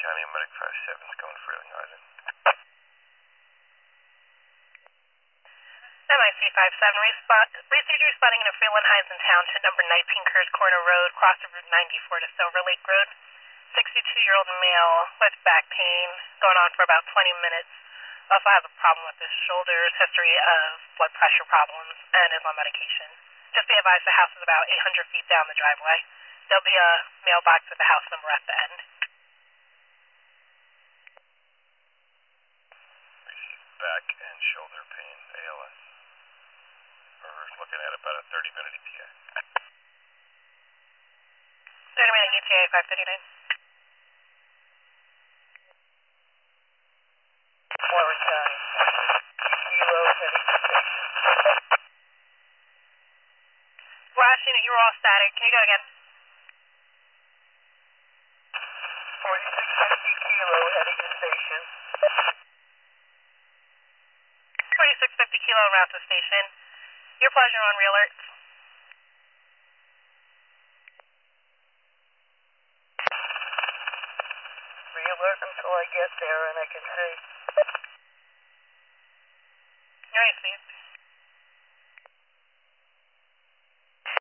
County Medic 57 is going Freeling Island. MIC 57, received responding in a Freeland Island Township, number 19 Kurz Corner Road, cross of Route 94 to Silver Lake Road. 62-year-old male with back pain, going on for about 20 minutes. Also has a problem with his shoulders, history of blood pressure problems, and is on medication. Just be advised the house is about 800 feet down the driveway. There'll be a mailbox with the house number at the end. Received back and shoulder pain, ALS. We're looking at about a 30-minute ETA. 30-minute ETA 559. Warren County. Kilo heading to station. Last unit, you were all static. Can you go again? 4650 Kilo heading to station. 4650 Kilo route to station. Your pleasure on re-alert. Re-alert until I get there and I can say